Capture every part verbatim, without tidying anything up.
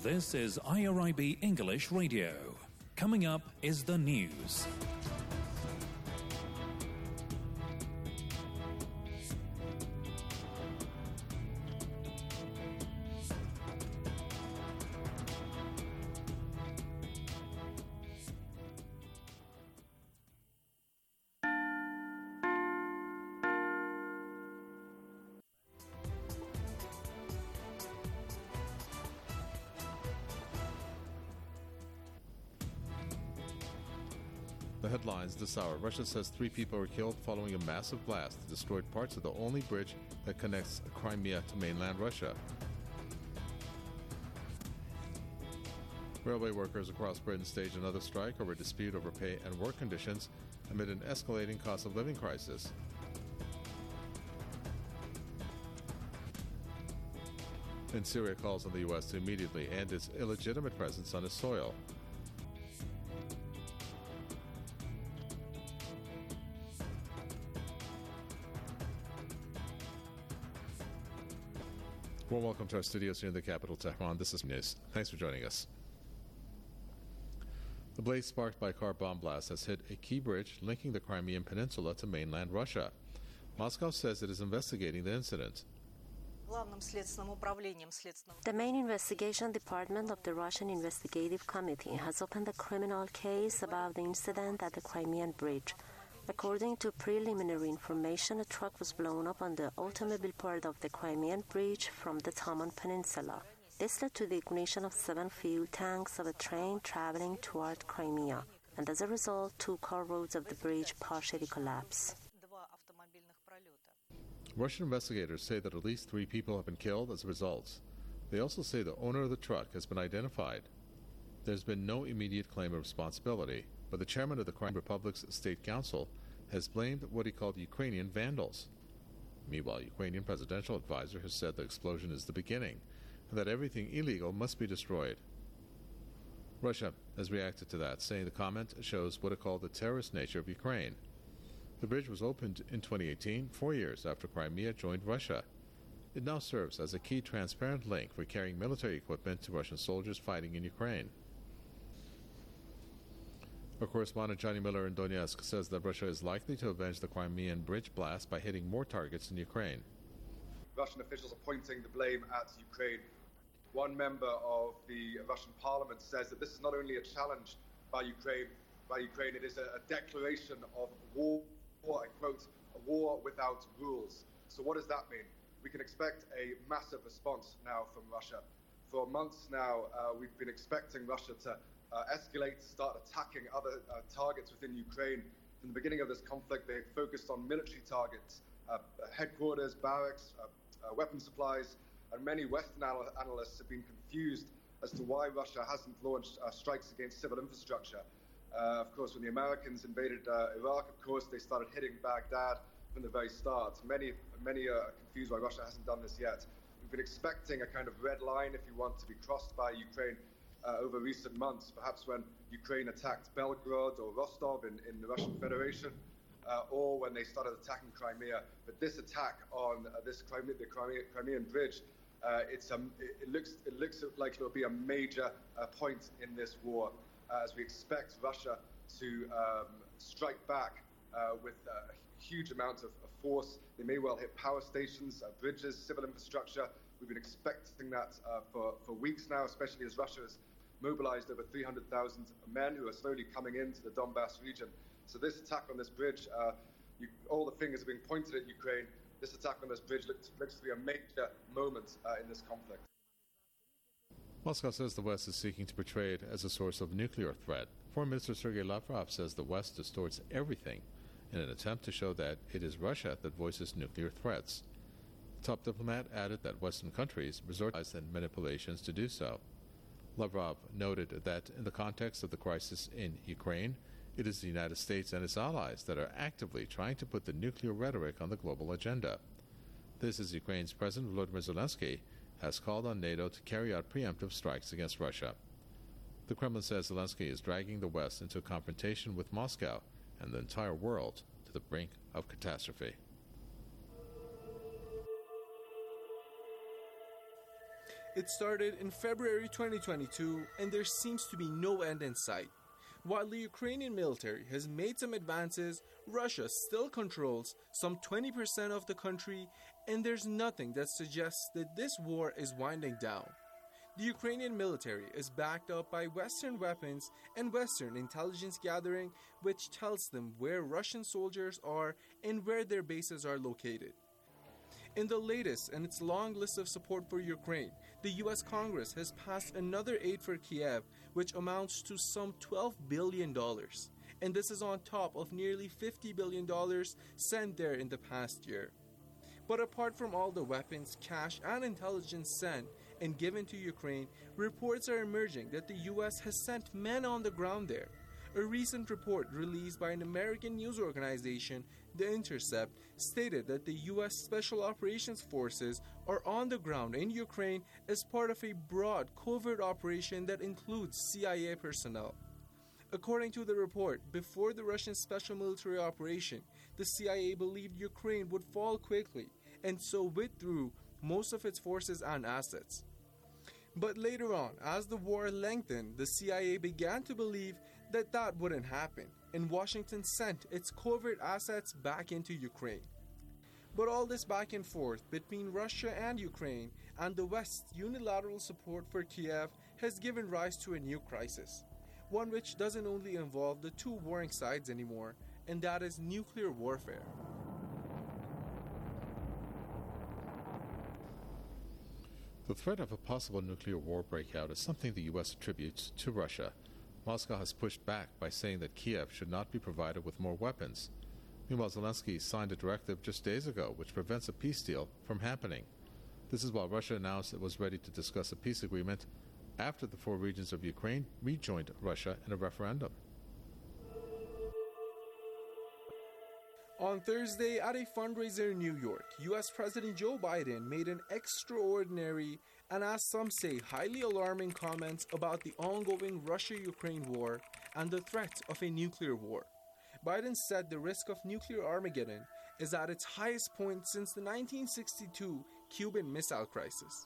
This is I R I B English Radio. Coming up is the news. The headlines this hour. Russia says three people were killed following a massive blast that destroyed parts of the only bridge that connects Crimea to mainland Russia. Railway workers across Britain staged another strike over a dispute over pay and work conditions amid an escalating cost of living crisis. And Syria calls on the U S to immediately end its illegitimate presence on its soil. Well, welcome to our studios here in the capital, Tehran. This is News. Thanks for joining us. The blaze sparked by a car bomb blast has hit a key bridge linking the Crimean Peninsula to mainland Russia. Moscow says it is investigating the incident. The main investigation department of the Russian Investigative Committee has opened a criminal case about the incident at the Crimean Bridge. According to preliminary information, a truck was blown up on the automobile part of the Crimean Bridge from the Taman Peninsula. This led to the ignition of seven fuel tanks of a train traveling toward Crimea, and as a result, two car roads of the bridge partially collapsed. Russian investigators say that at least three people have been killed as a result. They also say the owner of the truck has been identified. There's been no immediate claim of responsibility, but the chairman of the Crimea Republic's State Council has blamed what he called Ukrainian vandals. Meanwhile, Ukrainian presidential advisor has said the explosion is the beginning and that everything illegal must be destroyed. Russia has reacted to that, saying the comment shows what it called the terrorist nature of Ukraine. The bridge was opened in twenty eighteen, four years after Crimea joined Russia. It now serves as a key transparent link for carrying military equipment to Russian soldiers fighting in Ukraine. Our correspondent Johnny Miller in Donetsk says that Russia is likely to avenge the Crimean bridge blast by hitting more targets in Ukraine. Russian officials are pointing the blame at Ukraine. One member of the Russian parliament says that this is not only a challenge by Ukraine, by Ukraine, it is a, a declaration of war, I quote, a war without rules. So what does that mean? We can expect a massive response now from Russia. For months now, uh, we've been expecting Russia to Uh, escalate, start attacking other uh, targets within Ukraine. From the beginning of this conflict, they focused on military targets, uh, headquarters, barracks, uh, uh, weapon supplies, and many Western anal- analysts have been confused as to why Russia hasn't launched uh, strikes against civil infrastructure. Uh, of course, when the Americans invaded uh, Iraq, of course, they started hitting Baghdad from the very start. Many, many are confused why Russia hasn't done this yet. We've been expecting a kind of red line, if you want, to be crossed by Ukraine Uh, over recent months, perhaps when Ukraine attacked Belgorod or Rostov in, in the Russian Federation, uh, or when they started attacking Crimea. But this attack on uh, this Crimea, the Crimea, Crimean bridge, uh, it's um, it, it looks it looks like it will be a major uh, point in this war, uh, as we expect Russia to um, strike back uh, with a huge amount of, of force. They may well hit power stations, uh, bridges, civil infrastructure. We've been expecting that uh, for, for weeks now, especially as Russia has mobilized over three hundred thousand men who are slowly coming into the Donbass region. So this attack on this bridge, uh, you, all the fingers are being pointed at Ukraine. This attack on this bridge looks, looks to be a major moment uh, in this conflict. Moscow says the West is seeking to portray it as a source of nuclear threat. Foreign Minister Sergei Lavrov says the West distorts everything in an attempt to show that it is Russia that voices nuclear threats. The top diplomat added that Western countries resort to manipulations to do so. Lavrov noted that in the context of the crisis in Ukraine, it is the United States and its allies that are actively trying to put the nuclear rhetoric on the global agenda. This is Ukraine's President Volodymyr Zelensky has called on NATO to carry out preemptive strikes against Russia. The Kremlin says Zelensky is dragging the West into a confrontation with Moscow and the entire world to the brink of catastrophe. It started in February twenty twenty-two, and there seems to be no end in sight. While the Ukrainian military has made some advances, Russia still controls some twenty percent of the country, and there's nothing that suggests that this war is winding down. The Ukrainian military is backed up by Western weapons and Western intelligence gathering, which tells them where Russian soldiers are and where their bases are located. In the latest in its long list of support for Ukraine, the U S Congress has passed another aid for Kiev, which amounts to some twelve billion dollars. And this is on top of nearly fifty billion dollars sent there in the past year. But apart from all the weapons, cash, and intelligence sent and given to Ukraine, reports are emerging that the U S has sent men on the ground there. A recent report released by an American news organization, The Intercept, stated that the U S Special Operations Forces are on the ground in Ukraine as part of a broad covert operation that includes C I A personnel. According to the report, before the Russian special military operation, the C I A believed Ukraine would fall quickly and so withdrew most of its forces and assets. But later on, as the war lengthened, the C I A began to believe that that wouldn't happen, and Washington sent its covert assets back into Ukraine. But all this back and forth between Russia and Ukraine and the West's unilateral support for Kiev has given rise to a new crisis, one which doesn't only involve the two warring sides anymore, and that is nuclear warfare. The threat of a possible nuclear war breakout is something the U S attributes to Russia. Moscow has pushed back by saying that Kiev should not be provided with more weapons. Meanwhile, Zelensky signed a directive just days ago which prevents a peace deal from happening. This is while Russia announced it was ready to discuss a peace agreement after the four regions of Ukraine rejoined Russia in a referendum. On Thursday, at a fundraiser in New York, U S President Joe Biden made an extraordinary and, as some say, highly alarming comments about the ongoing Russia-Ukraine war and the threat of a nuclear war. Biden said the risk of nuclear Armageddon is at its highest point since the nineteen sixty-two Cuban Missile Crisis.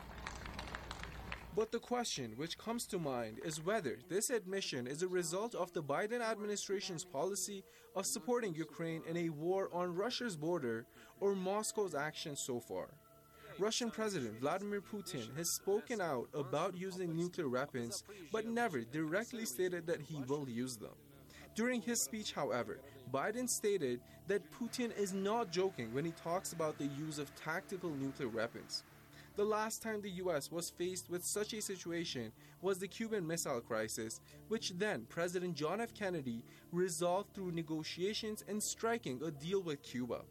But the question which comes to mind is whether this admission is a result of the Biden administration's policy of supporting Ukraine in a war on Russia's border or Moscow's actions so far. Russian President Vladimir Putin has spoken out about using nuclear weapons, but never directly stated that he will use them. During his speech, however, Biden stated that Putin is not joking when he talks about the use of tactical nuclear weapons. The last time the U S was faced with such a situation was the Cuban Missile Crisis, which then President John F. Kennedy resolved through negotiations and striking a deal with Cuba.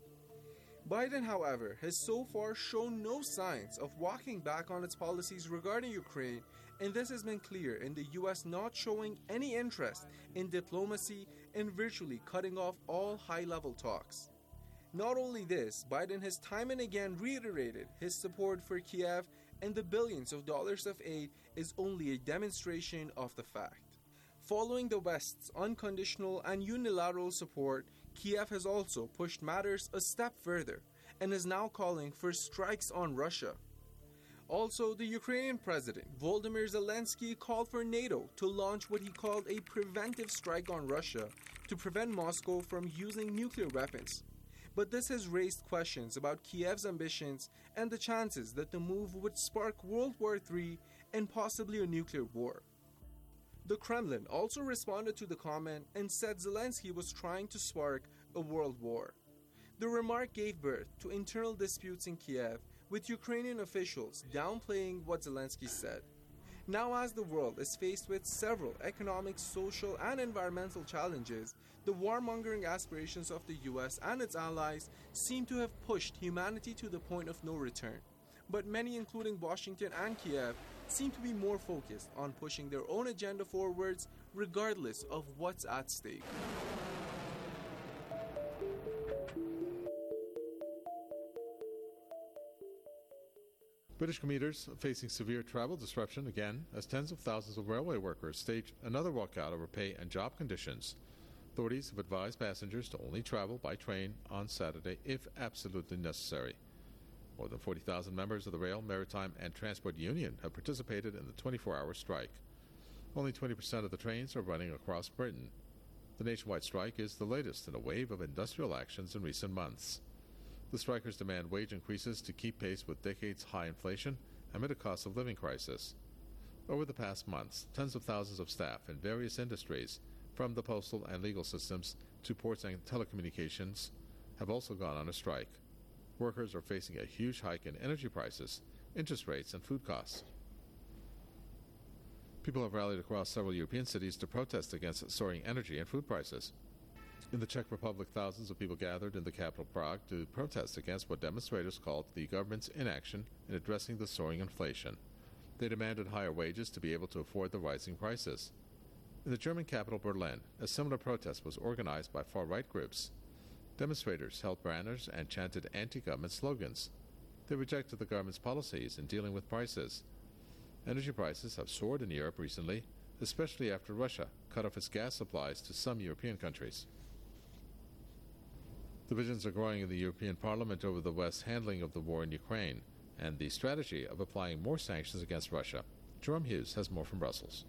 Biden, however, has so far shown no signs of walking back on its policies regarding Ukraine, and this has been clear in the U S not showing any interest in diplomacy and virtually cutting off all high-level talks. Not only this, Biden has time and again reiterated his support for Kiev, and the billions of dollars of aid is only a demonstration of the fact. Following the West's unconditional and unilateral support, Kiev has also pushed matters a step further and is now calling for strikes on Russia. Also, the Ukrainian president, Volodymyr Zelensky, called for NATO to launch what he called a preventive strike on Russia to prevent Moscow from using nuclear weapons. But this has raised questions about Kiev's ambitions and the chances that the move would spark World War Three and possibly a nuclear war. The Kremlin also responded to the comment and said Zelensky was trying to spark a world war. The remark gave birth to internal disputes in Kiev, with Ukrainian officials downplaying what Zelensky said. Now, as the world is faced with several economic, social, and environmental challenges, the warmongering aspirations of the U S and its allies seem to have pushed humanity to the point of no return. But many, including Washington and Kiev, seem to be more focused on pushing their own agenda forwards, regardless of what's at stake. British commuters facing severe travel disruption again as tens of thousands of railway workers staged another walkout over pay and job conditions. Authorities have advised passengers to only travel by train on Saturday if absolutely necessary. More than forty thousand members of the Rail, Maritime and Transport Union have participated in the twenty-four hour strike. Only twenty percent of the trains are running across Britain. The nationwide strike is the latest in a wave of industrial actions in recent months. The strikers demand wage increases to keep pace with decades-high inflation amid a cost of living crisis. Over the past months, tens of thousands of staff in various industries, from the postal and legal systems to ports and telecommunications, have also gone on a strike. Workers are facing a huge hike in energy prices, interest rates, and food costs. People have rallied across several European cities to protest against soaring energy and food prices. In the Czech Republic, thousands of people gathered in the capital Prague to protest against what demonstrators called the government's inaction in addressing the soaring inflation. They demanded higher wages to be able to afford the rising prices. In the German capital Berlin, a similar protest was organized by far-right groups. Demonstrators held banners and chanted anti-government slogans. They rejected the government's policies in dealing with prices. Energy prices have soared in Europe recently, especially after Russia cut off its gas supplies to some European countries. Divisions are growing in the European Parliament over the West's handling of the war in Ukraine and the strategy of applying more sanctions against Russia. Jerome Hughes has more from Brussels.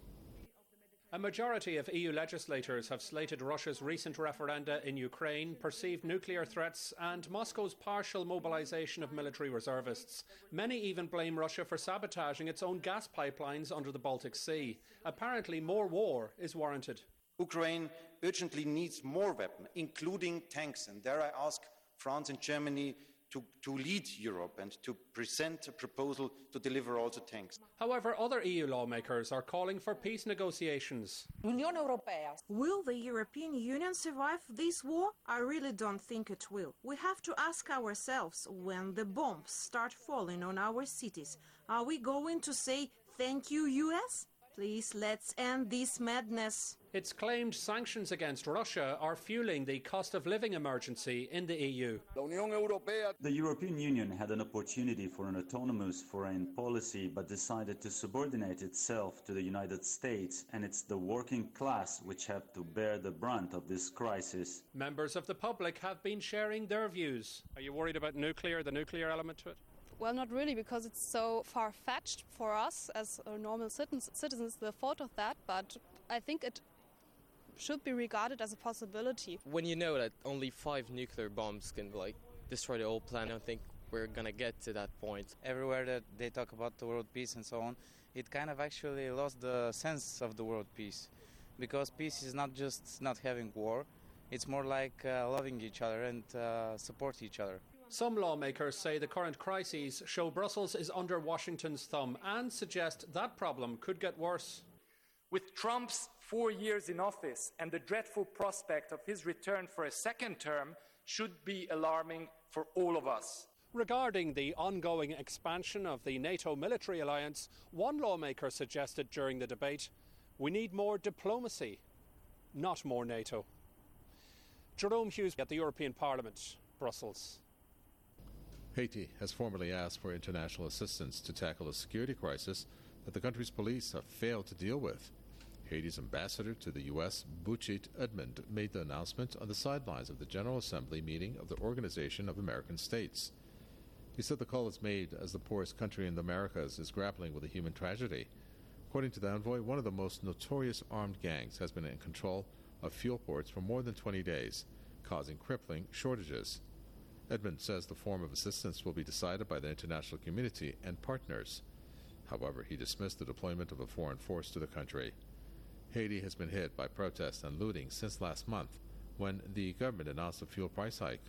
A majority of E U legislators have slated Russia's recent referenda in Ukraine, perceived nuclear threats and Moscow's partial mobilization of military reservists. Many even blame Russia for sabotaging its own gas pipelines under the Baltic Sea. Apparently more war is warranted. Ukraine urgently needs more weapons, including tanks, and there I ask France and Germany To, to lead Europe and to present a proposal to deliver also tanks. However, other E U lawmakers are calling for peace negotiations. Will the European Union survive this war? I really don't think it will. We have to ask ourselves, when the bombs start falling on our cities, are we going to say, thank you, U S? Please, let's end this madness. It's claimed sanctions against Russia are fueling the cost of living emergency in the E U. The European Union had an opportunity for an autonomous foreign policy but decided to subordinate itself to the United States, and it's the working class which have to bear the brunt of this crisis. Members of the public have been sharing their views. Are you worried about nuclear, the nuclear element to it? Well, not really, because it's so far-fetched for us as normal citizens, the thought of that, but I think it should be regarded as a possibility. When you know that only five nuclear bombs can like destroy the whole planet, I think we're going to get to that point. Everywhere that they talk about the world peace and so on, it kind of actually lost the sense of the world peace. Because peace is not just not having war, it's more like uh, loving each other and uh, support each other. Some lawmakers say the current crises show Brussels is under Washington's thumb and suggest that problem could get worse. With Trump's four years in office and the dreadful prospect of his return for a second term should be alarming for all of us. Regarding the ongoing expansion of the NATO military alliance, one lawmaker suggested during the debate, we need more diplomacy, not more NATO. Jerome Hughes at the European Parliament, Brussels. Haiti has formally asked for international assistance to tackle a security crisis that the country's police have failed to deal with. Haiti's ambassador to the U S, Buchit Edmond, made the announcement on the sidelines of the General Assembly meeting of the Organization of American States. He said the call is made as the poorest country in the Americas is grappling with a human tragedy. According to the envoy, one of the most notorious armed gangs has been in control of fuel ports for more than twenty days, causing crippling shortages. Edmond says the form of assistance will be decided by the international community and partners. However, he dismissed the deployment of a foreign force to the country. Haiti has been hit by protests and looting since last month, when the government announced a fuel price hike.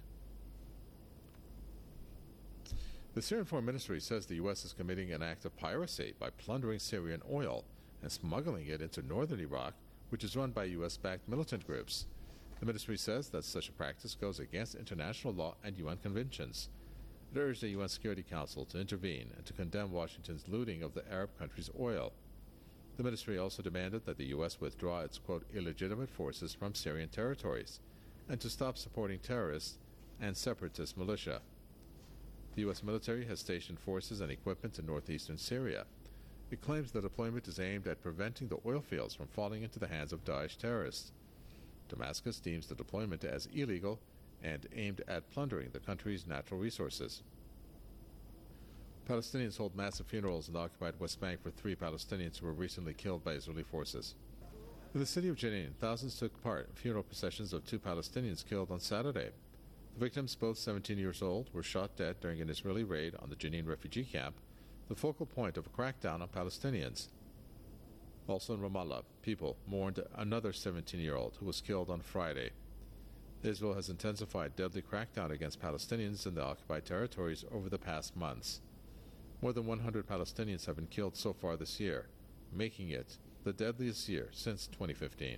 The Syrian Foreign Ministry says the U S is committing an act of piracy by plundering Syrian oil and smuggling it into northern Iraq, which is run by U S-backed militant groups. The ministry says that such a practice goes against international law and U N conventions. It urged the U N Security Council to intervene and to condemn Washington's looting of the Arab country's oil. The ministry also demanded that the U S withdraw its, quote, illegitimate forces from Syrian territories and to stop supporting terrorists and separatist militia. The U S military has stationed forces and equipment in northeastern Syria. It claims the deployment is aimed at preventing the oil fields from falling into the hands of Daesh terrorists. Damascus deems the deployment as illegal and aimed at plundering the country's natural resources. Palestinians hold massive funerals in the occupied West Bank for three Palestinians who were recently killed by Israeli forces. In the city of Jenin, thousands took part in funeral processions of two Palestinians killed on Saturday. The victims, both seventeen years old, were shot dead during an Israeli raid on the Jenin refugee camp, the focal point of a crackdown on Palestinians. Also in Ramallah, people mourned another seventeen-year-old who was killed on Friday. Israel has intensified deadly crackdown against Palestinians in the occupied territories over the past months. More than one hundred Palestinians have been killed so far this year, making it the deadliest year since twenty fifteen.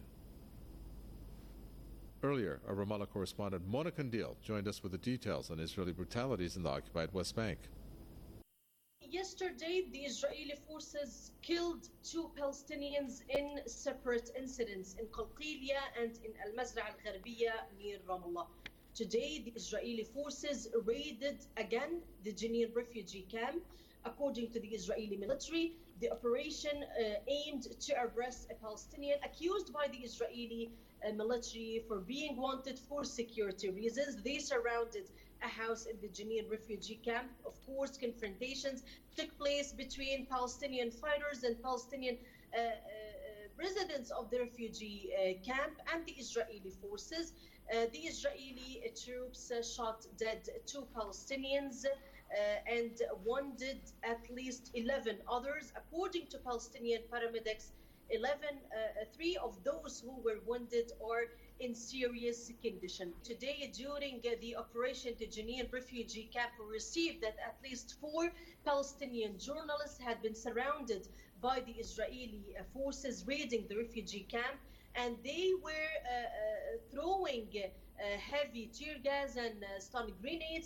Earlier, our Ramallah correspondent Mona Kandil joined us with the details on Israeli brutalities in the occupied West Bank. Yesterday, the Israeli forces killed two Palestinians in separate incidents in Qalqilia and in Al-Mazra' al-Gharbiyya near Ramallah. Today, the Israeli forces raided again the Jenin refugee camp. According to the Israeli military, the operation uh, aimed to arrest a Palestinian accused by the Israeli uh, military for being wanted for security reasons. They surrounded a house in the Jenin refugee camp. Of course, confrontations took place between Palestinian fighters and Palestinian uh, uh, residents of the refugee uh, camp and the Israeli forces. Uh, the Israeli uh, troops uh, shot dead two Palestinians uh, and wounded at least eleven others. According to Palestinian paramedics, eleven, uh, three of those who were wounded are in serious condition. Today, during uh, the operation to Jenin refugee camp, we received that at least four Palestinian journalists had been surrounded by the Israeli uh, forces raiding the refugee camp, and they were uh, uh, throwing uh, heavy tear gas and uh, stun grenades.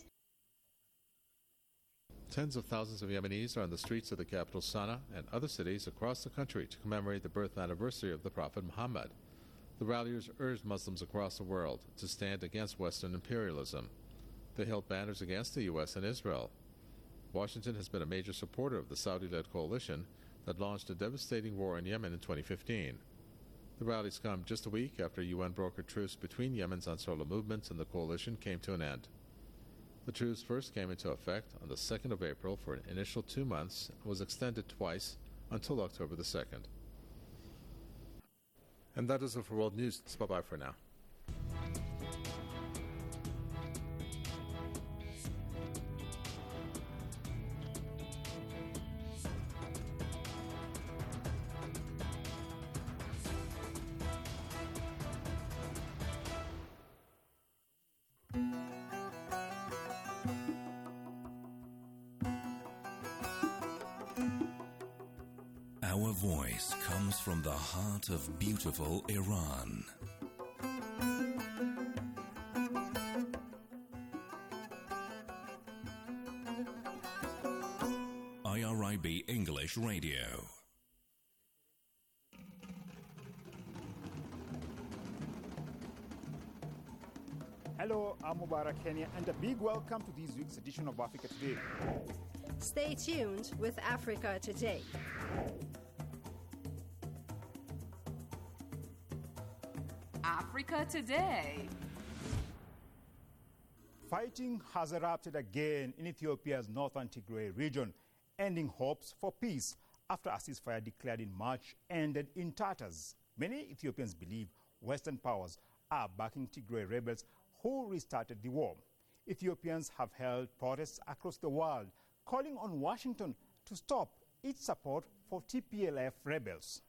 Tens of thousands of Yemenis are on the streets of the capital Sana'a and other cities across the country to commemorate the birth anniversary of the Prophet Muhammad. The ralliers urged Muslims across the world to stand against Western imperialism. They held banners against the U S and Israel. Washington has been a major supporter of the Saudi-led coalition that launched a devastating war in Yemen in twenty fifteen. The rallies come just a week after U N-brokered truce between Yemen's Ansarullah movements and the coalition came to an end. The truce first came into effect on the second of April for an initial two months and was extended twice until October the second. And that is it for World News. Bye-bye for now. Our voice comes from the heart of beautiful Iran. I R I B English Radio. Hello, I'm Mubarak Kenya, and a big welcome to this week's edition of Africa Today. Stay tuned with Africa Today. Africa Today. Fighting has erupted again in Ethiopia's northern Tigray region, ending hopes for peace after a ceasefire declared in March ended in tatters. Many Ethiopians believe Western powers are backing Tigray rebels who restarted the war. Ethiopians have held protests across the world calling on Washington to stop its support for T P L F rebels.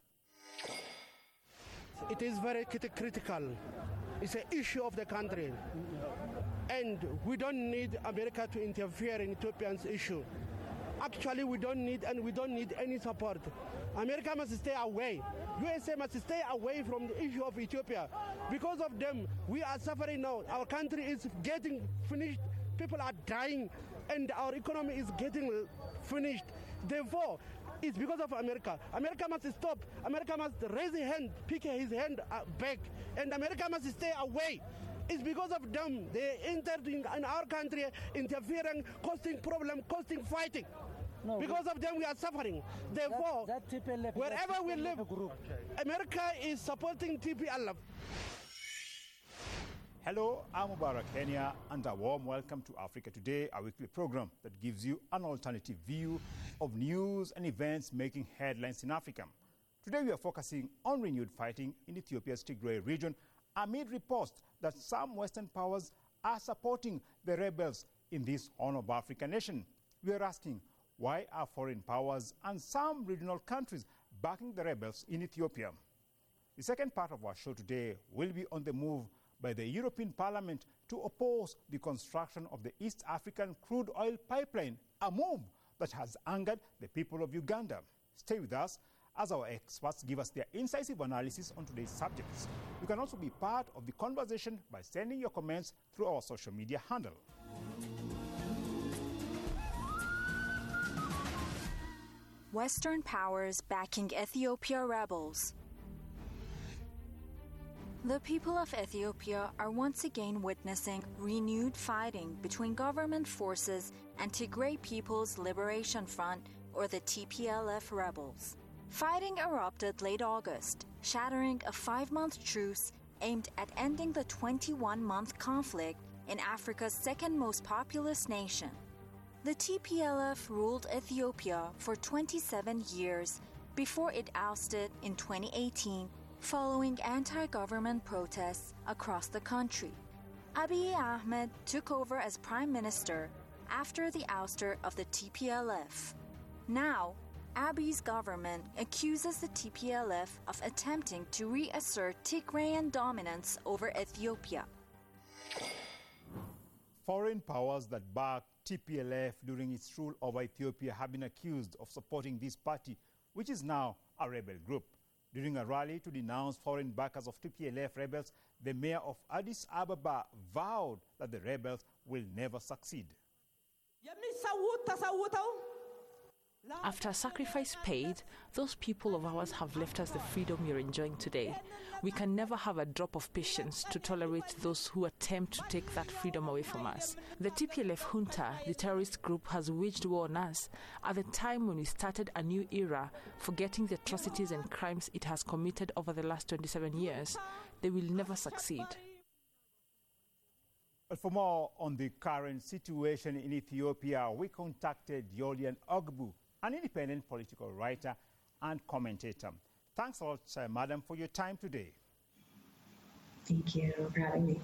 It is very critical. It's an issue of the country. And we don't need America to interfere in Ethiopia's issue. Actually, we don't need and we don't need any support. America must stay away. U S A must stay away from the issue of Ethiopia. Because of them, we are suffering now. Our country is getting finished. People are dying. And our economy is getting finished. Therefore, it's because of America. America must stop. America must raise his hand, pick his hand back. And America must stay away. It's because of them. They entered in, in our country, interfering, causing problem, causing fighting. No, because of them, we are suffering. Therefore, that, that T P L F, wherever we live, America is supporting T P L F. Hello, I'm Mubarak Kenya, and a warm welcome to Africa Today, a weekly program that gives you an alternative view of news and events making headlines in Africa. Today we are focusing on renewed fighting in Ethiopia's Tigray region amid reports that some Western powers are supporting the rebels in this Horn of Africa nation. We are asking, why are foreign powers and some regional countries backing the rebels in Ethiopia? The second part of our show today will be on the move by the European Parliament to oppose the construction of the East African crude oil pipeline, a move that has angered the people of Uganda. Stay with us as our experts give us their incisive analysis on today's subjects. You can also be part of the conversation by sending your comments through our social media handle. Western powers backing Ethiopia rebels. The people of Ethiopia are once again witnessing renewed fighting between government forces and Tigray People's Liberation Front, or the T P L F rebels. Fighting erupted late August, shattering a five-month truce aimed at ending the twenty-one-month conflict in Africa's second most populous nation. The T P L F ruled Ethiopia for twenty-seven years before it ousted in twenty eighteen following anti-government protests across the country. Abiy Ahmed took over as prime minister after the ouster of the T P L F. Now, Abiy's government accuses the T P L F of attempting to reassert Tigrayan dominance over Ethiopia. Foreign powers that backed T P L F during its rule over Ethiopia have been accused of supporting this party, which is now a rebel group. During a rally to denounce foreign backers of T P L F rebels, the mayor of Addis Ababa vowed that the rebels will never succeed. After sacrifice paid, those people of ours have left us the freedom you're enjoying today. We can never have a drop of patience to tolerate those who attempt to take that freedom away from us. The T P L F junta, the terrorist group, has waged war on us at the time when we started a new era, forgetting the atrocities and crimes it has committed over the last twenty-seven years. They will never succeed. But for more on the current situation in Ethiopia, we contacted Yolian Ogbu, an independent political writer and commentator. Thanks a lot, uh, madam, for your time today. Thank you for having me.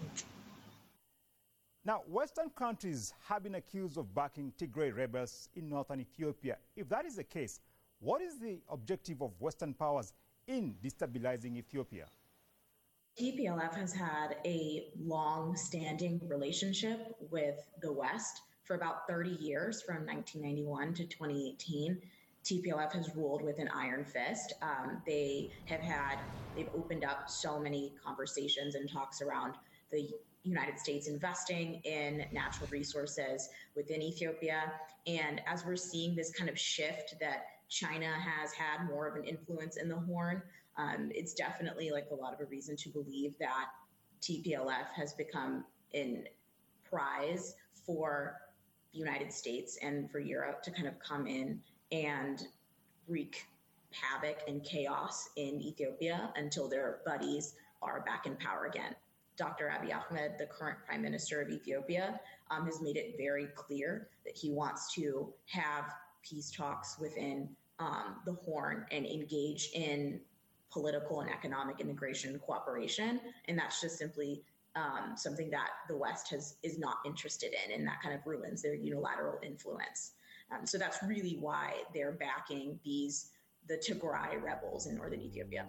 Now, Western countries have been accused of backing Tigray rebels in northern Ethiopia. If that is the case, what is the objective of Western powers in destabilizing Ethiopia? T P L F has had a long-standing relationship with the West for about thirty years, from nineteen ninety-one to twenty eighteen. T P L F has ruled with an iron fist. Um, they have had, they've opened up so many conversations and talks around the United States investing in natural resources within Ethiopia. And as we're seeing this kind of shift that China has had more of an influence in the Horn, um, it's definitely like a lot of a reason to believe that T P L F has become a prize for the United States and for Europe to kind of come in and wreak havoc and chaos in Ethiopia until their buddies are back in power again. Doctor Abiy Ahmed, the current prime minister of Ethiopia, um, has made it very clear that he wants to have peace talks within um, the Horn and engage in political and economic integration and cooperation. And that's just simply um, something that the West has is not interested in, and that kind of ruins their unilateral influence. Um, so that's really why they're backing these the Tigray rebels in northern Ethiopia.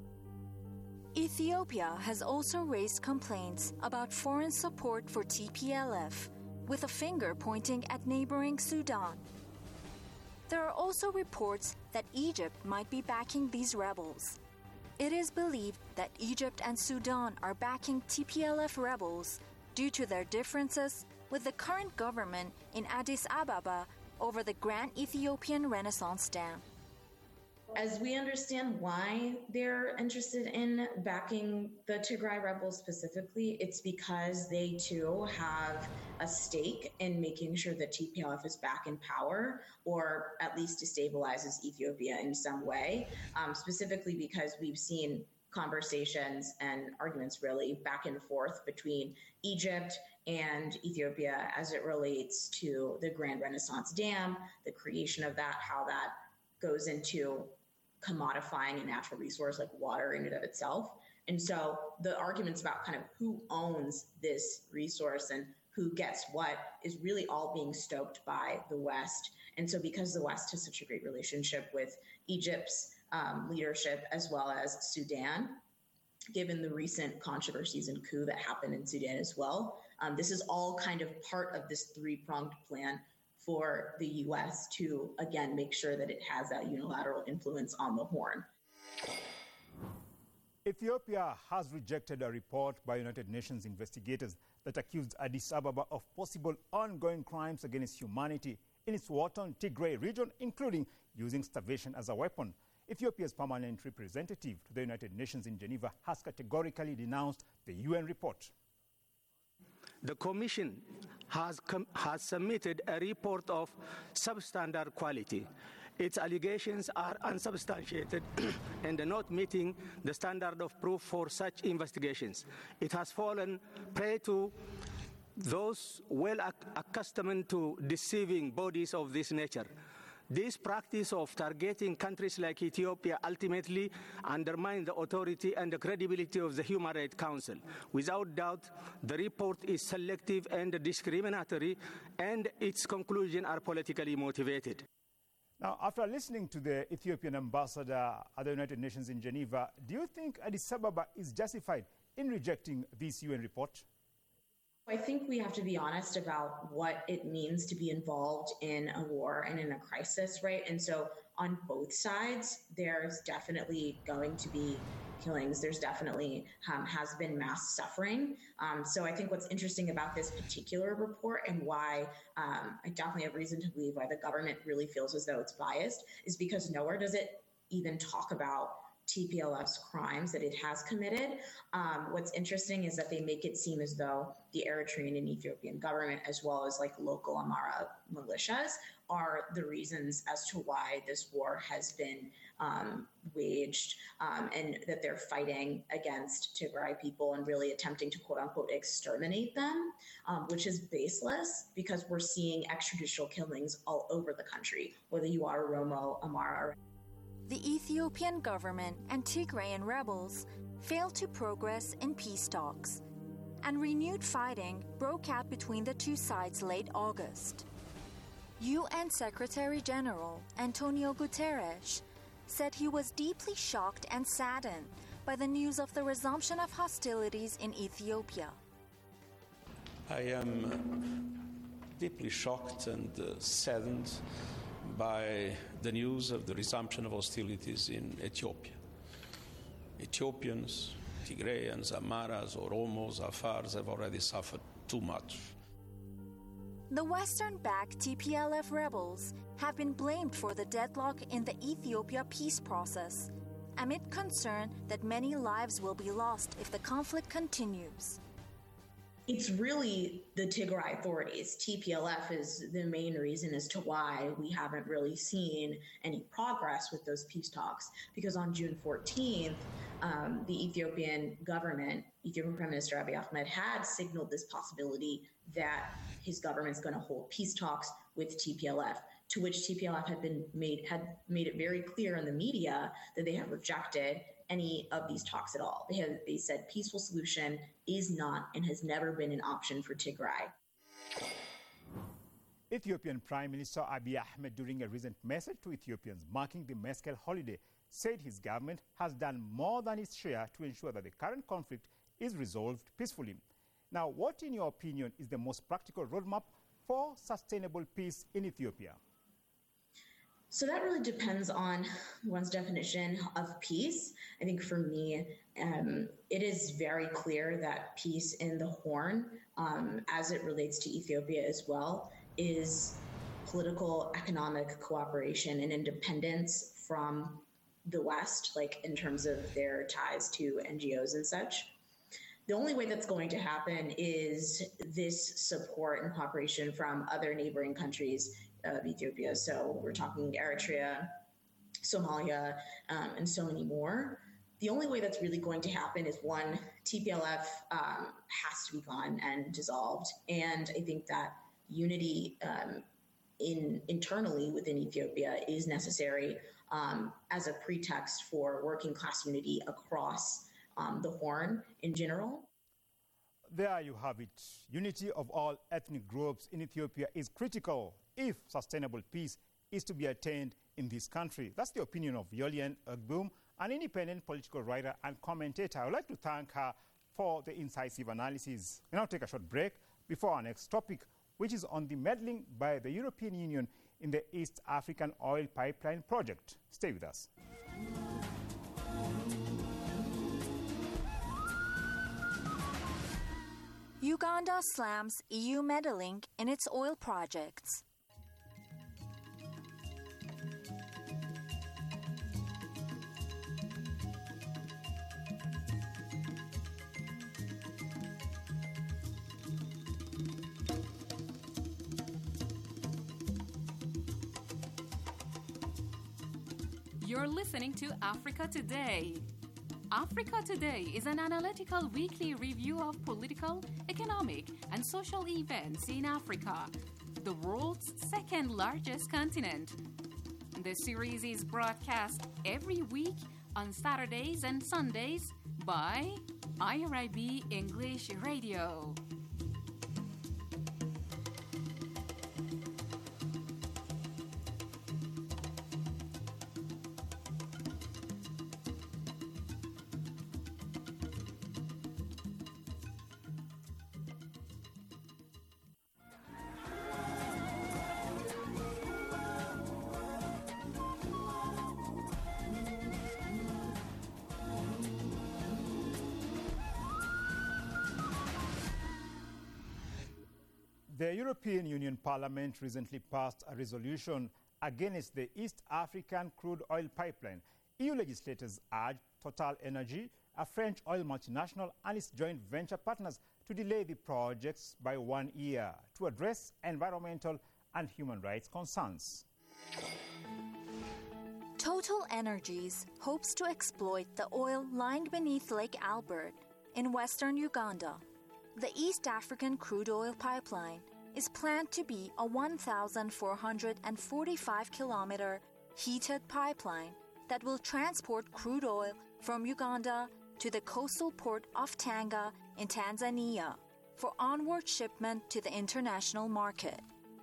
Ethiopia has also raised complaints about foreign support for T P L F, with a finger pointing at neighboring Sudan. There are also reports that Egypt might be backing these rebels. It is believed that Egypt and Sudan are backing T P L F rebels due to their differences with the current government in Addis Ababa over the Grand Ethiopian Renaissance Dam. As we understand why they're interested in backing the Tigray rebels specifically, it's because they too have a stake in making sure that T P L F is back in power, or at least destabilizes Ethiopia in some way, um, specifically because we've seen conversations and arguments really back and forth between Egypt and Ethiopia as it relates to the Grand Renaissance Dam, the creation of that, how that goes into commodifying a natural resource like water in and of itself. And so the arguments about kind of who owns this resource and who gets what is really all being stoked by the West. And so because the West has such a great relationship with Egypt's um, leadership as well as Sudan, given the recent controversies and coup that happened in Sudan as well, um, this is all kind of part of this three-pronged plan for the U S to, again, make sure that it has that unilateral influence on the Horn. Ethiopia has rejected a report by United Nations investigators that accused Addis Ababa of possible ongoing crimes against humanity in its war-torn Tigray region, including using starvation as a weapon. Ethiopia's permanent representative to the United Nations in Geneva has categorically denounced the U N report. The Commission has, com has submitted a report of substandard quality. Its allegations are unsubstantiated and not meeting the standard of proof for such investigations. It has fallen prey to those well ac accustomed to deceiving bodies of this nature. This practice of targeting countries like Ethiopia ultimately undermines the authority and the credibility of the Human Rights Council. Without doubt, the report is selective and discriminatory, and its conclusions are politically motivated. Now, after listening to the Ethiopian ambassador at the United Nations in Geneva, do you think Addis Ababa is justified in rejecting this U N report? I think we have to be honest about what it means to be involved in a war and in a crisis, right? And so on both sides, there's definitely going to be killings. There's definitely um, has been mass suffering. Um, so I think what's interesting about this particular report and why um, I definitely have reason to believe why the government really feels as though it's biased is because nowhere does it even talk about T P L F's crimes that it has committed. Um, what's interesting is that they make it seem as though the Eritrean and Ethiopian government, as well as like local Amhara militias, are the reasons as to why this war has been um, waged, um, and that they're fighting against Tigray people and really attempting to quote unquote exterminate them, um, which is baseless because we're seeing extrajudicial killings all over the country, whether you are Oromo, Amhara, or the Ethiopian government and Tigrayan rebels failed to progress in peace talks, and renewed fighting broke out between the two sides late August. U N Secretary General Antonio Guterres said he was deeply shocked and saddened by the news of the resumption of hostilities in Ethiopia. I am deeply shocked and uh, saddened by the news of the resumption of hostilities in Ethiopia. Ethiopians, Tigrayans, Amharas, Oromos, Afars have already suffered too much. The Western-backed T P L F rebels have been blamed for the deadlock in the Ethiopia peace process, amid concern that many lives will be lost if the conflict continues. It's really the Tigray authorities. T P L F is the main reason as to why we haven't really seen any progress with those peace talks. Because on June fourteenth, um, the Ethiopian government, Ethiopian Prime Minister Abiy Ahmed, had signaled this possibility that his government's going to hold peace talks with T P L F, to which T P L F had been made had made it very clear in the media that they have rejected any of these talks at all. They have they said peaceful solution is not and has never been an option for Tigray. Ethiopian Prime Minister Abiy Ahmed, during a recent message to Ethiopians marking the Meskel holiday, said his government has done more than its share to ensure that the current conflict is resolved peacefully. Now, what, in your opinion, is the most practical roadmap for sustainable peace in Ethiopia? So that really depends on one's definition of peace. I think for me, um, it is very clear that peace in the Horn, um, as it relates to Ethiopia as well, is political, economic cooperation and independence from the West, like in terms of their ties to N G Os and such. The only way that's going to happen is this support and cooperation from other neighboring countries of Ethiopia. So we're talking Eritrea, Somalia, um, and so many more. The only way that's really going to happen is, one, T P L F um, has to be gone and dissolved. And I think that unity um, in internally within Ethiopia is necessary um, as a pretext for working class unity across um, the Horn in general. There you have it. Unity of all ethnic groups in Ethiopia is critical if sustainable peace is to be attained in this country. That's the opinion of Yolian Ogbum, an independent political writer and commentator. I would like to thank her for the incisive analysis. We'll now take a short break before our next topic, which is on the meddling by the European Union in the East African Oil Pipeline project. Stay with us. Uganda slams E U meddling in its oil projects. You're listening to Africa Today. Africa Today is an analytical weekly review of political, economic, and social events in Africa, the world's second largest continent. The series is broadcast every week on Saturdays and Sundays by I R I B English Radio. The European Union Parliament recently passed a resolution against the East African crude oil pipeline. E U legislators urged Total Energy, a French oil multinational, and its joint venture partners to delay the projects by one year to address environmental and human rights concerns. Total Energies hopes to exploit the oil lying beneath Lake Albert in western Uganda. The East African crude oil pipeline is planned to be a one thousand four hundred forty-five kilometer heated pipeline that will transport crude oil from Uganda to the coastal port of Tanga in Tanzania for onward shipment to the international market.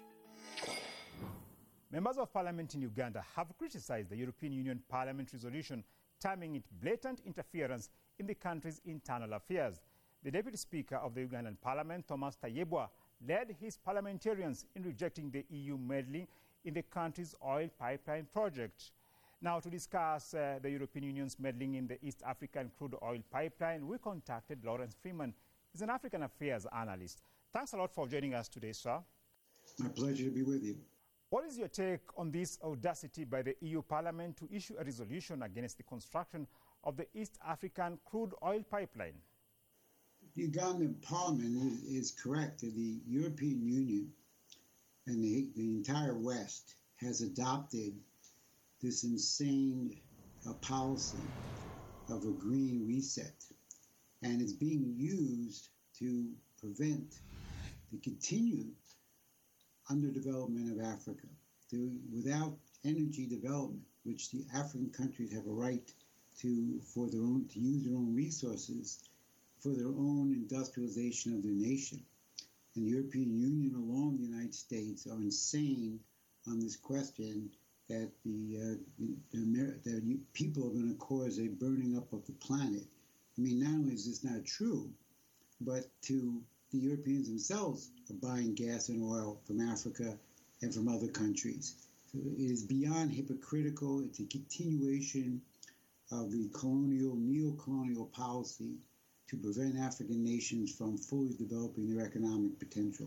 Members of Parliament in Uganda have criticized the European Union Parliament resolution, terming it blatant interference in the country's internal affairs. The Deputy Speaker of the Ugandan Parliament, Thomas Tayebwa, led his parliamentarians in rejecting the E U meddling in the country's oil pipeline project. Now, to discuss uh, the European Union's meddling in the East African crude oil pipeline, we contacted Lawrence Freeman. He's an African affairs analyst. Thanks a lot for joining us today, sir. My pleasure to be with you. What is your take on this audacity by the E U Parliament to issue a resolution against the construction of the East African crude oil pipeline? The Ugandan Parliament is, is correct that the European Union and the, the entire West has adopted this insane uh, policy of a green reset, and it's being used to prevent the continued underdevelopment of Africa. To, without energy development, which the African countries have a right to for their own to use their own resources for their own industrialization of their nation. And the European Union, along the United States, are insane on this question that the, uh, the, the, the people are going to cause a burning up of the planet. I mean, not only is this not true, but to the Europeans themselves are buying gas and oil from Africa and from other countries. So it is beyond hypocritical. It's a continuation of the colonial, neo-colonial policy to prevent African nations from fully developing their economic potential.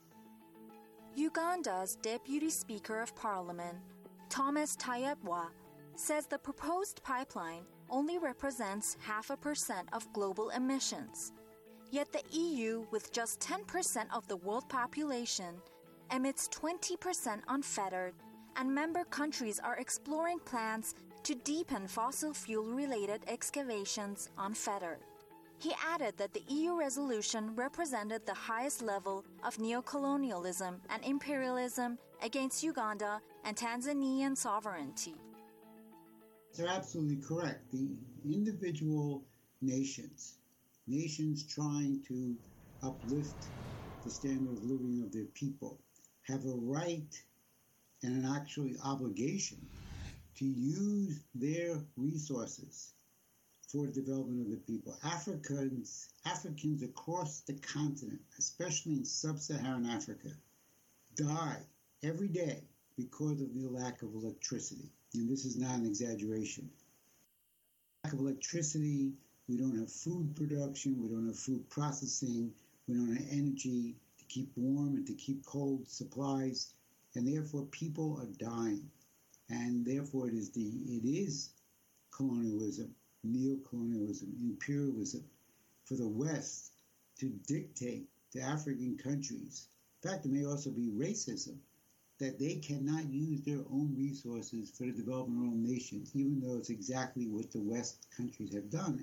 Uganda's Deputy Speaker of Parliament, Thomas Tayebwa, says the proposed pipeline only represents half a percent of global emissions. Yet the E U, with just ten percent of the world population, emits twenty percent unfettered and member countries are exploring plans to deepen fossil fuel-related excavations unfettered. He added that the E U resolution represented the highest level of neocolonialism and imperialism against Uganda and Tanzanian sovereignty. They're absolutely correct. The individual nations, nations trying to uplift the standard of living of their people, have a right and an actual obligation to use their resources for the development of the people. Africans, Africans across the continent, especially in sub-Saharan Africa, die every day because of the lack of electricity. And this is not an exaggeration. Lack of electricity, we don't have food production, we don't have food processing, we don't have energy to keep warm and to keep cold supplies, and therefore people are dying. And therefore it is the it is colonialism, neo-colonialism, imperialism for the West to dictate to African countries. In fact, it may also be racism, that they cannot use their own resources for the development of their own nations, even though it's exactly what the West countries have done.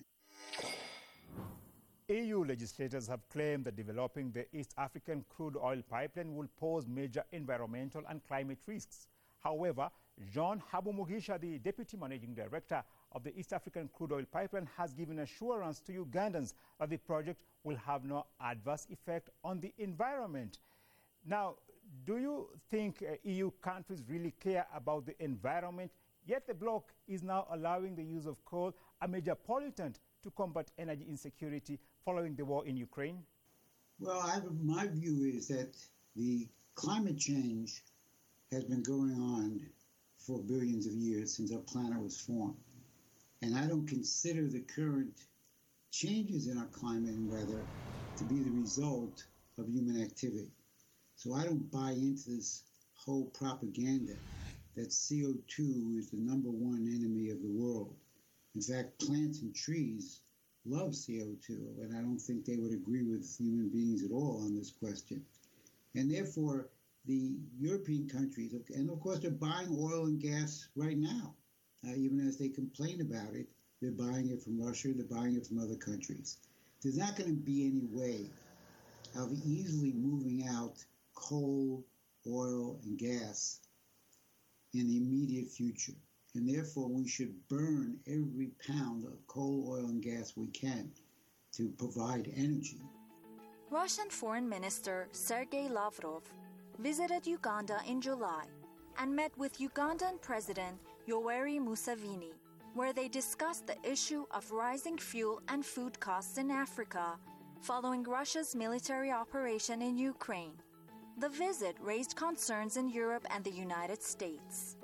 E U legislators have claimed that developing the East African crude oil pipeline will pose major environmental and climate risks. However, John Habumugisha, the Deputy Managing Director of the East African Crude Oil Pipeline, has given assurance to Ugandans that the project will have no adverse effect on the environment. Now, do you think uh, E U countries really care about the environment? Yet the bloc is now allowing the use of coal, a major pollutant, to combat energy insecurity following the war in Ukraine? Well, I have, my view is that the climate change has been going on for billions of years since our planet was formed. And I don't consider the current changes in our climate and weather to be the result of human activity. So I don't buy into this whole propaganda that C O two is the number one enemy of the world. In fact, plants and trees love C O two, and I don't think they would agree with human beings at all on this question. And therefore, the European countries, and of course they're buying oil and gas right now, uh, even as they complain about it, they're buying it from Russia, they're buying it from other countries. There's not going to be any way of easily moving out coal, oil, and gas in the immediate future. And therefore, we should burn every pound of coal, oil, and gas we can to provide energy. Russian Foreign Minister Sergei Lavrov visited Uganda in July and met with Ugandan President Yoweri Museveni, where they discussed the issue of rising fuel and food costs in Africa following Russia's military operation in Ukraine. The visit raised concerns in Europe and the United States.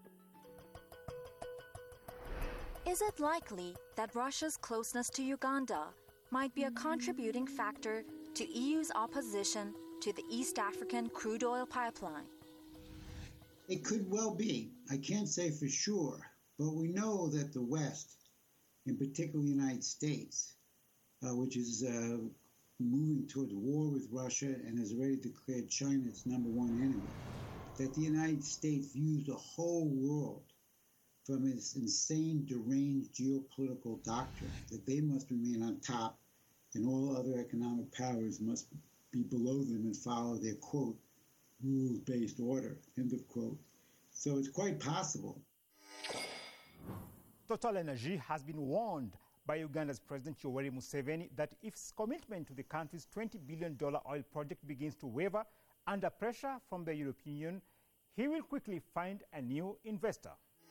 Is it likely that Russia's closeness to Uganda might be a contributing factor to E U's opposition to the East African crude oil pipeline? It could well be. I can't say for sure, but we know that the West, in particular the United States, uh, which is uh, moving towards war with Russia and has already declared China its number one enemy, that the United States views the whole world from its insane, deranged geopolitical doctrine that they must remain on top and all other economic powers must be below them and follow their, quote, rules-based order, end of quote. So it's quite possible. Total Energy has been warned by Uganda's President Yoweri Museveni that if its commitment to the country's twenty billion dollars oil project begins to waver under pressure from the European Union, he will quickly find a new investor.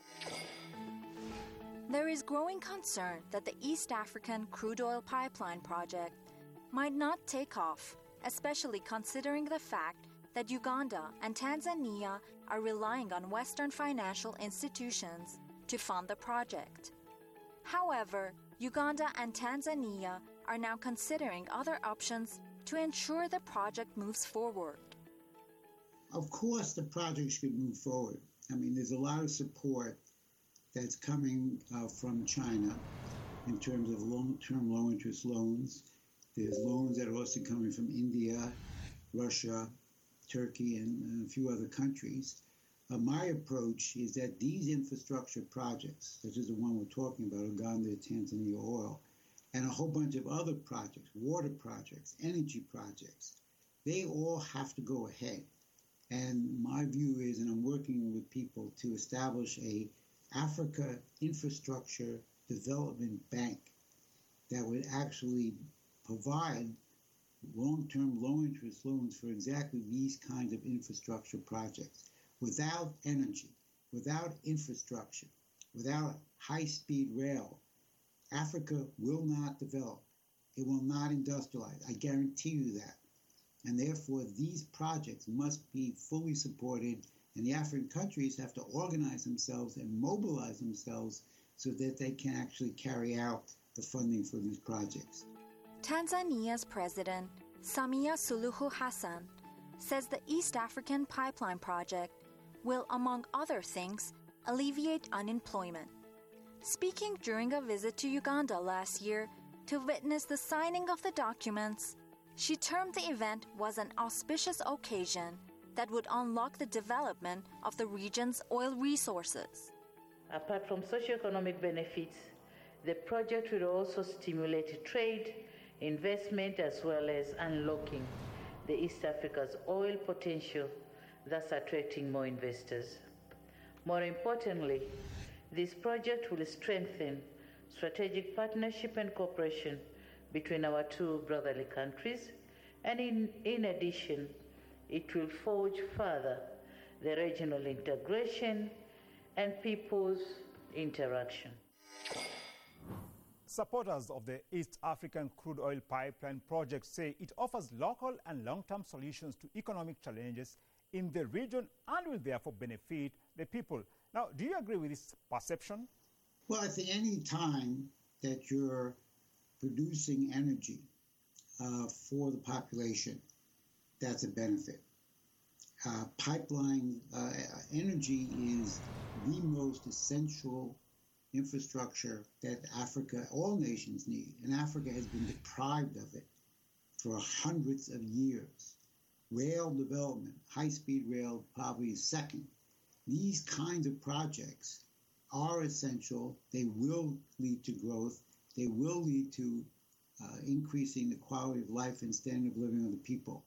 There is growing concern that the East African crude oil pipeline project might not take off, especially considering the fact that Uganda and Tanzania are relying on Western financial institutions to fund the project. However, Uganda and Tanzania are now considering other options to ensure the project moves forward. Of course, the project should move forward. I mean, there's a lot of support that's coming uh, from China in terms of long-term low-interest loans. There's loans that are also coming from India, Russia, Turkey, and, and a few other countries. Uh, my approach is that these infrastructure projects, such as the one we're talking about, Uganda, Tanzania oil, and a whole bunch of other projects, water projects, energy projects, they all have to go ahead. And my view is, and I'm working with people to establish a Africa Infrastructure Development Bank that would actually provide long-term low-interest loans for exactly these kinds of infrastructure projects. Without energy, without infrastructure, without high-speed rail, Africa will not develop. It will not industrialize. I guarantee you that. And therefore, these projects must be fully supported, and the African countries have to organize themselves and mobilize themselves so that they can actually carry out the funding for these projects. Tanzania's president, Samia Suluhu Hassan, says the East African Pipeline Project will, among other things, alleviate unemployment. Speaking during a visit to Uganda last year to witness the signing of the documents, she termed the event was an auspicious occasion that would unlock the development of the region's oil resources. Apart from socioeconomic benefits, the project will also stimulate trade, investment, as well as unlocking the East Africa's oil potential, thus attracting more investors. More importantly, this project will strengthen strategic partnership and cooperation between our two brotherly countries, and in, in addition, it will forge further the regional integration and people's interaction. Supporters of the East African Crude Oil Pipeline project say it offers local and long-term solutions to economic challenges in the region and will therefore benefit the people. Now, do you agree with this perception? Well, I think any time that you're producing energy uh, for the population, that's a benefit. Uh, pipeline uh, energy is the most essential infrastructure that Africa, all nations need, and Africa has been deprived of it for hundreds of years. Rail development, high-speed rail probably second. These kinds of projects are essential. They will lead to growth. They will lead to uh, increasing the quality of life and standard of living of the people.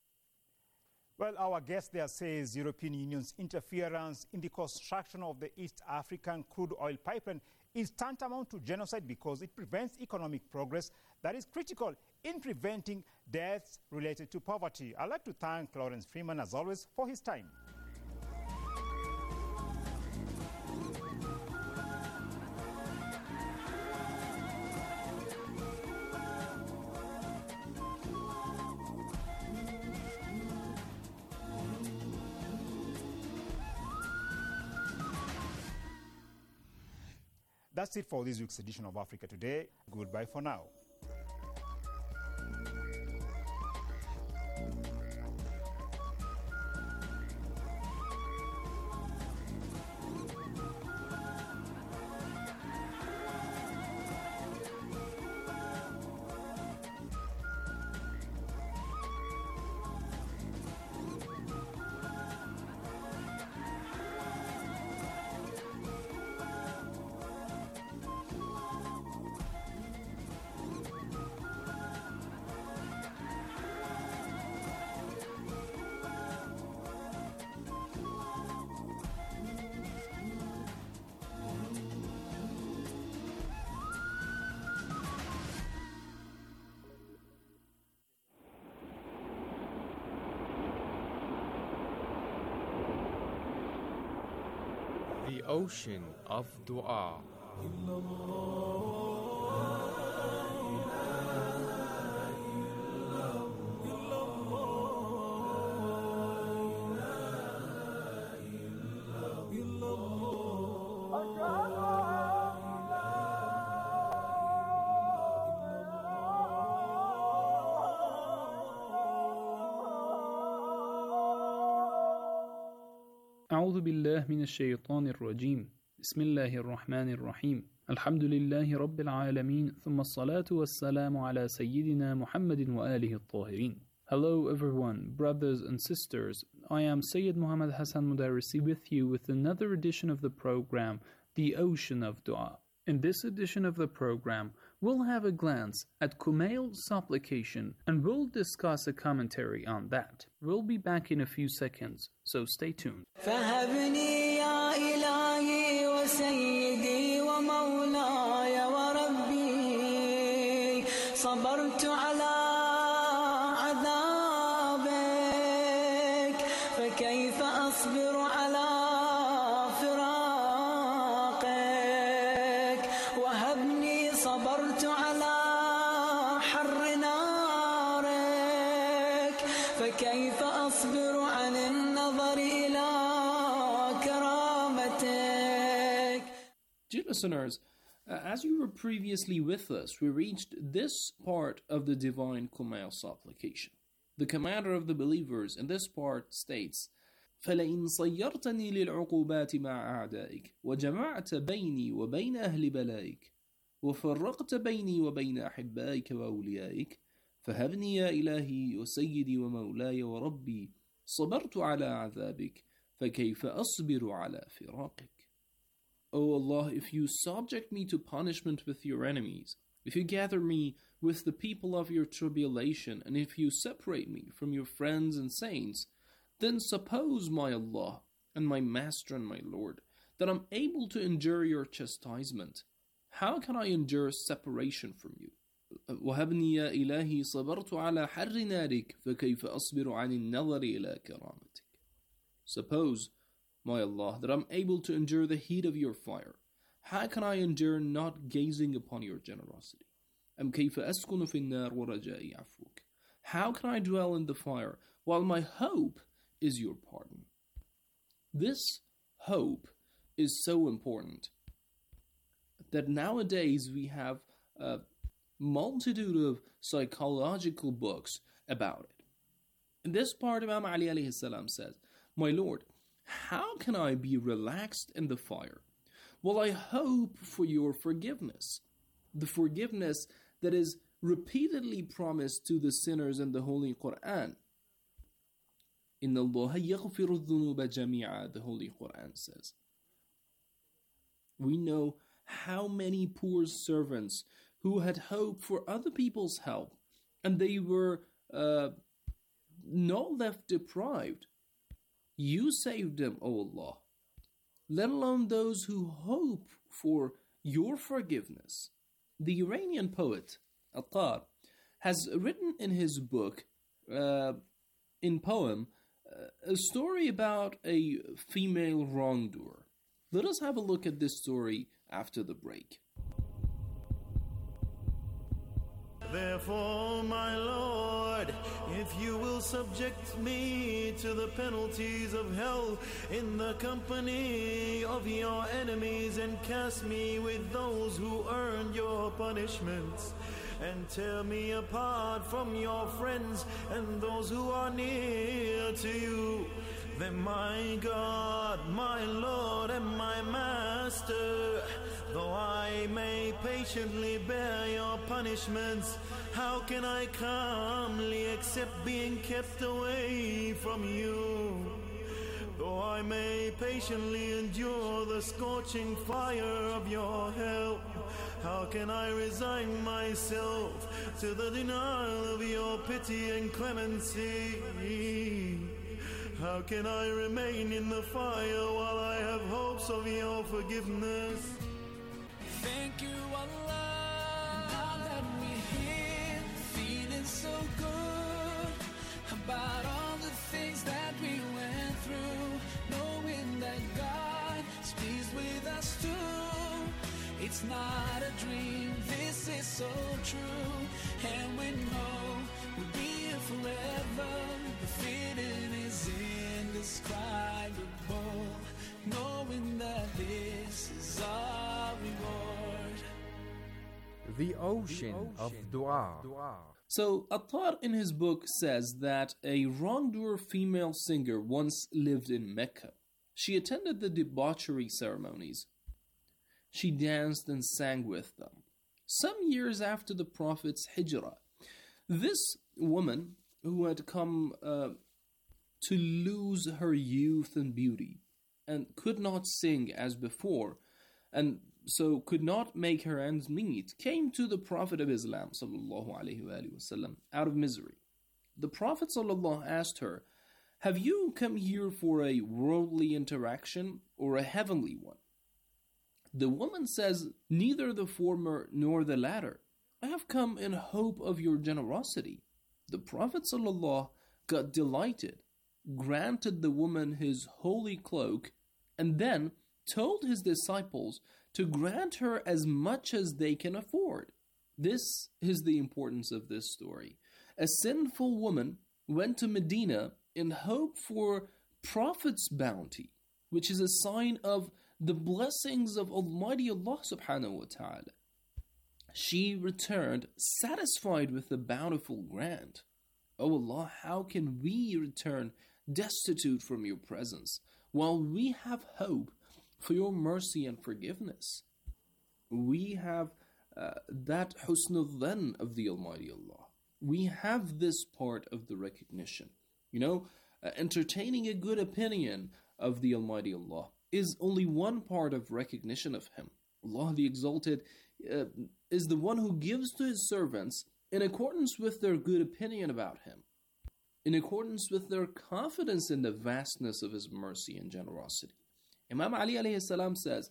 Well, our guest there says European Union's interference in the construction of the East African crude oil pipeline is tantamount to genocide because it prevents economic progress that is critical in preventing deaths related to poverty. I'd like to thank Lawrence Freeman, as always, for his time. That's it for this week's edition of Africa Today. Goodbye for now. The ocean of dua. أعوذ بالله من الشيطان الرجيم بسم الله الرحمن الرحيم الحمد لله رب العالمين ثم الصلاة والسلام على سيدنا محمد وآله الطاهرين. Hello everyone, brothers and sisters. I am Sayyid Muhammad Hassan Mudarrisi with you with another edition of the program, The Ocean of Dua. In this edition of the program, we'll have a glance at Kumail's supplication and we'll discuss a commentary on that. We'll be back in a few seconds, so stay tuned. فهبني يا إلهي وسيدي ومولاي وربي صبرت على عذابك فكيف أصبر على فراقك وهبني صبرت على حر نارك فكيف أصبر عن النظر إلى كرامتك. Dear listeners, uh, as you were previously with us, we reached this part of the divine Kumail supplication. The commander of the believers in this part states, فَلَئِنْ صَيَّرْتَنِي لِلْعُقُوبَاتِ مَعَ أَعْدَائِكَ وَجَمَعْتَ بَيْنِي وَبَيْنَ أَهْلِ بَلَائِكَ وَفَرَّقْتَ بَيْنِي وَبَيْنَ أَحِبَّائِكَ وَأَوْلِيَائِكَ فَهَبْنِي يَا إِلَهِي وَسَيِّدِي وَمَوْلَايَ وَرَبِّي صَبَرْتُ عَلَى عَذَابِكَ فَكَيْفَ أَصْبِرُ عَلَى فِرَاقِكَ. O Allah, if you subject me to punishment with your enemies, if you gather me with the people of your tribulation, and if you separate me from your friends and saints, then suppose, my Allah, and my Master and my Lord, that I'm able to endure your chastisement. How can I endure separation from you? وَهَبْنِي يَا إِلَهِي صَبَرْتُ عَلَى حَرِّ نَارِكَ فَكَيْفَ أَصْبِرُ عَنِ النَّظَرِ إِلَى كَرَامَتِكَ. Suppose, my Allah, that I'm able to endure the heat of your fire. How can I endure not gazing upon your generosity? أَمْ كَيْفَ أَسْكُنُ فِي النَّارِ وَرَجَاءِ عَفْوِكَ. How can I dwell in the fire while my hope is your pardon? This hope is so important that nowadays we have a multitude of psychological books about it. In this part, Imam Ali alayhi salam says, my Lord, how can I be relaxed in the fire? Well, I hope for your forgiveness, the forgiveness that is repeatedly promised to the sinners in the Holy Quran. Inna Allah yaghfiru dhunuba jami'a, the Holy Quran says. We know how many poor servants who had hope for other people's help, and they were uh, not left deprived. You saved them, O Allah, let alone those who hope for your forgiveness. The Iranian poet, Attar, has written in his book, uh, in poem, uh, a story about a female wrongdoer. Let us have a look at this story after the break. Therefore, my Lord, if you will subject me to the penalties of hell in the company of your enemies and cast me with those who earned your punishments, and tear me apart from your friends and those who are near to you, then my God, my Lord and my Master, though I may patiently bear your punishments, how can I calmly accept being kept away from you? Though I may patiently endure the scorching fire of your hell, how can I resign myself to the denial of your pity and clemency? How can I remain in the fire while I have hopes of your forgiveness? Thank you, Allah. Now that we're here, feeling so good about all the things that we went through, knowing that God is pleased with us too. It's not a dream, this is so true, and we know we'll be here forever. The feeling is indescribable, knowing that this is our reward. The Ocean of Dua. So, Attar in his book says that a wrongdoer female singer once lived in Mecca. She attended the debauchery ceremonies. She danced and sang with them. Some years after the Prophet's hijrah, this woman who had come uh, to lose her youth and beauty, and could not sing as before, and so could not make her ends meet, came to the Prophet of Islam sallallahu alaihi wasallam out of misery. The Prophet sallallahu asked her, "Have you come here for a worldly interaction or a heavenly one?" The woman says, "Neither the former nor the latter. I have come in hope of your generosity." The Prophet sallallahu got delighted, granted the woman his holy cloak, and then told his disciples to grant her as much as they can afford. This is the importance of this story. A sinful woman went to Medina in hope for Prophet's bounty, which is a sign of the blessings of Almighty Allah subhanahu wa ta'ala. She returned satisfied with the bountiful grant. O Allah, how can we return destitute from your presence while we have hope for your mercy and forgiveness? We have uh, that husnul dhan of the Almighty Allah. We have this part of the recognition. You know, uh, entertaining a good opinion of the Almighty Allah is only one part of recognition of Him. Allah the Exalted uh, is the one who gives to His servants in accordance with their good opinion about Him, in accordance with their confidence in the vastness of His mercy and generosity. Imam Ali alayhi salam says,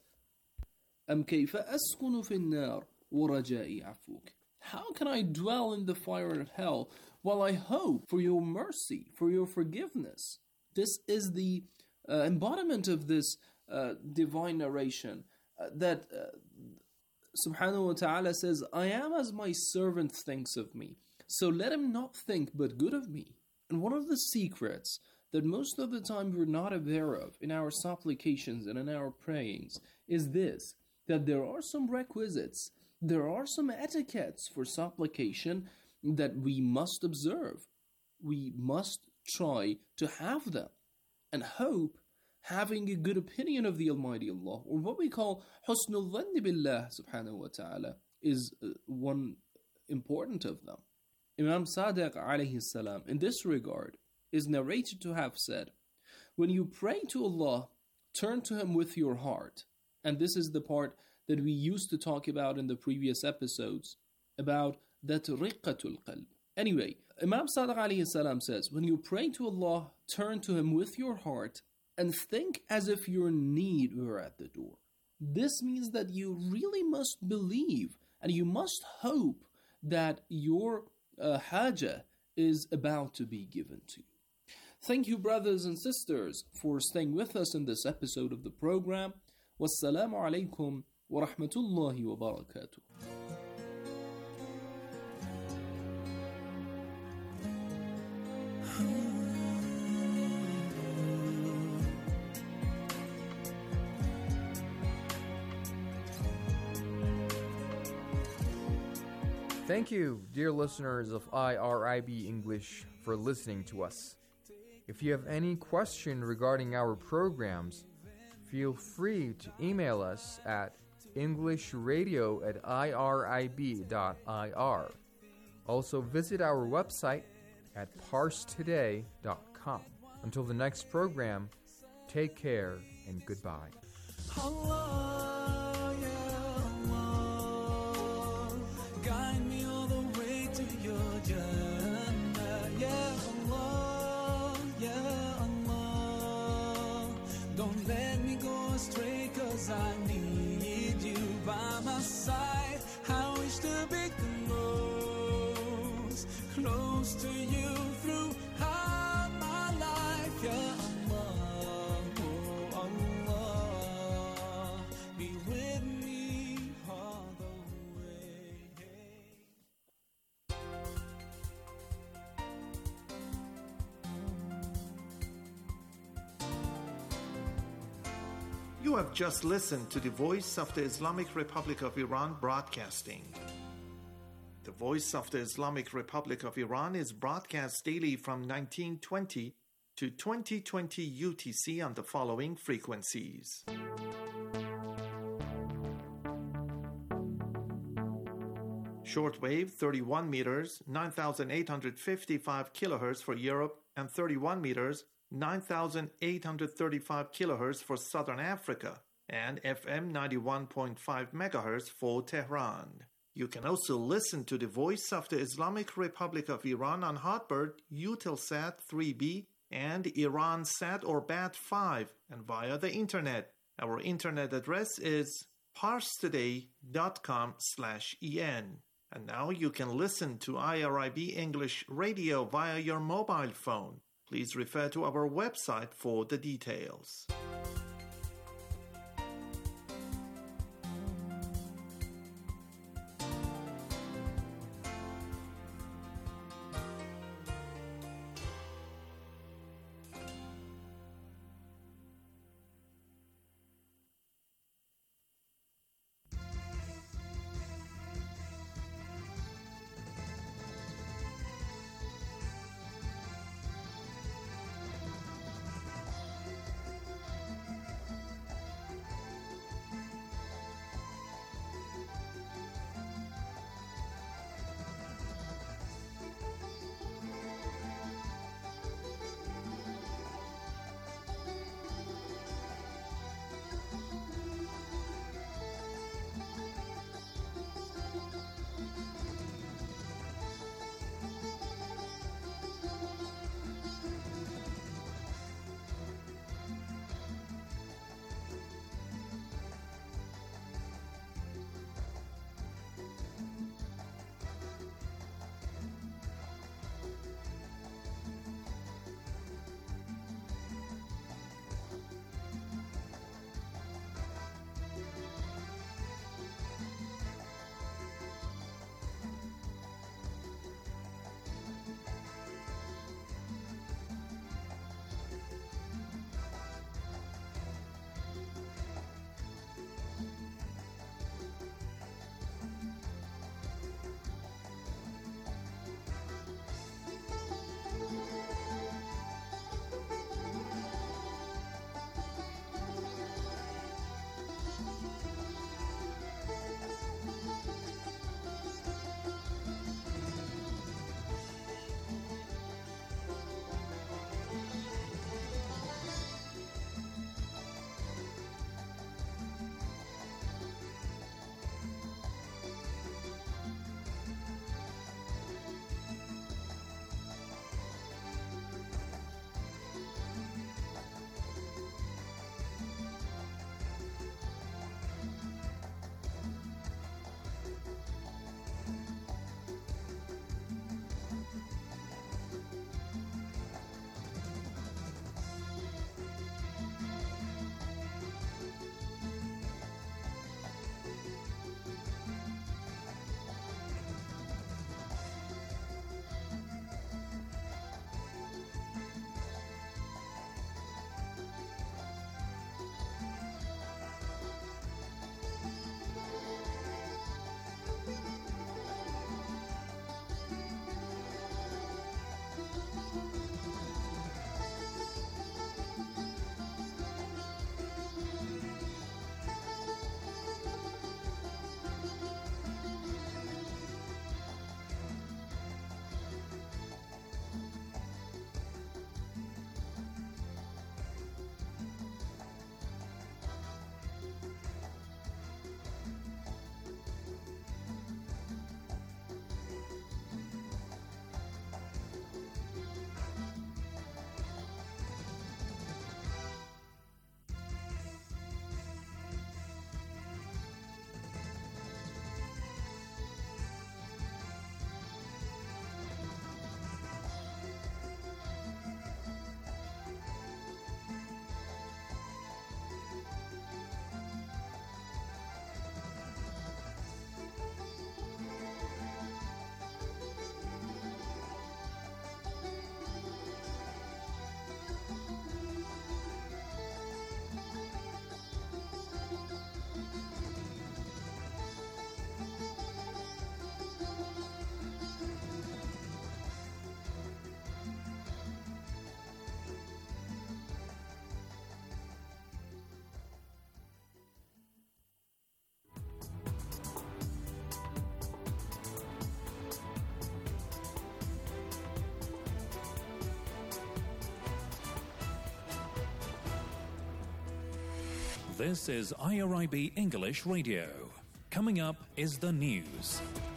"Am kayfa askunu fi an-nar wa raja'i afuk?" How can I dwell in the fire of hell while I hope for your mercy, for your forgiveness? This is the uh, embodiment of this uh, divine narration uh, that uh, subhanahu wa ta'ala says, "I am as my servant thinks of me, so let him not think but good of me." And one of the secrets that most of the time we're not aware of in our supplications and in our prayings is this, that there are some requisites, there are some etiquettes for supplication that we must observe. We must try to have them and hope having a good opinion of the Almighty Allah, or what we call husnul dhanni billah subhanahu wa ta'ala, is uh, one important of them. Imam Sadiq alayhi salam in this regard is narrated to have said, "When you pray to Allah, turn to Him with your heart." And this is the part that we used to talk about in the previous episodes, about that riqqatul qalb. Anyway, Imam Sadiq alayhi salam says, when you pray to Allah, turn to Him with your heart and think as if your need were at the door. This means that you really must believe and you must hope that your uh, haja is about to be given to you. Thank you, brothers and sisters, for staying with us in this episode of the program. Wassalamu alaikum wa rahmatullahi wa barakatuh. Thank you, dear listeners of I R I B English, for listening to us. If you have any question regarding our programs, feel free to email us at englishradio at irib dot I R. Also visit our website at parse today dot com. Until the next program, take care and goodbye. Allah, yeah, Allah, guide me all the way to your Jannah. Yeah, Allah, yeah, Allah, don't let me go astray, 'cause I need you by my side. I wish to be close, close to you through my life. Yeah, Allah, oh Allah, be with me all the way. You have just listened to the Voice of the Islamic Republic of Iran broadcasting. The Voice of the Islamic Republic of Iran is broadcast daily from nineteen twenty to twenty twenty U T C on the following frequencies. Shortwave thirty-one meters, nine thousand eight hundred fifty-five kilohertz for Europe, and thirty-one meters, nine thousand eight hundred thirty-five kilohertz for Southern Africa, and F M ninety-one point five megahertz for Tehran. You can also listen to the Voice of the Islamic Republic of Iran on Hotbird, Eutelsat three B, and IranSat or B A T five, and via the internet. Our internet address is parstoday dot com slash en. And now you can listen to I R I B English Radio via your mobile phone. Please refer to our website for the details. This is I R I B English Radio. Coming up is the news.